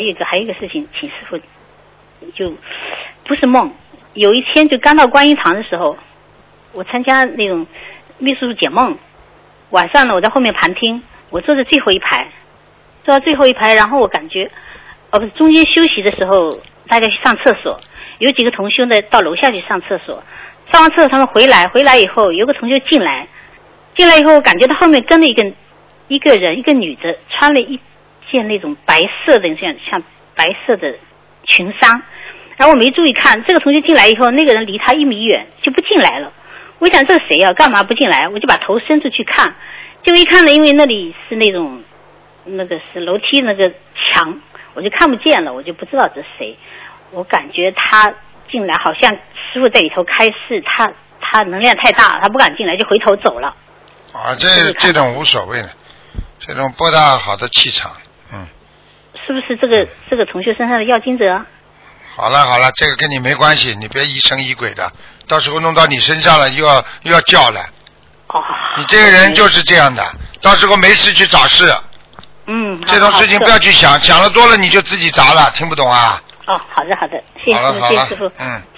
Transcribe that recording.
还有一个事情，请师傅，就不是梦。有一天就刚到观音堂的时候，我参加那种秘书解梦，晚上呢我在后面旁听，我坐在最后一排，坐到最后一排，然后我感觉，不是中间休息的时候，大家去上厕所，有几个同修呢到楼下去上厕所，上完厕所他们回来以后，有个同学进来以后，我感觉到后面跟了一个人，一个女的，穿了一件那种白色的像白色的裙裳。然后我没注意看，这个同学进来以后，那个人离他1米远就不进来了。我想这是谁啊？干嘛不进来？我就把头伸出去看，结果一看呢，因为那里是那个是楼梯那个墙，我就看不见了，我就不知道这是谁。我感觉他进来好像师傅在里头开示，他能量太大，他不敢进来，就回头走了。 啊，这种无所谓的，这种不大好的气场， 是不是这个同学身上的要经者？ 好了，这个跟你没关系，你别疑神疑鬼的，到时候弄到你身上了又要叫了。 哦。 你这个人就是这样的，到时候没事去找事。这种事情不要去想，想了多了你就自己砸了，听不懂啊？ 哦，好的，谢谢师傅。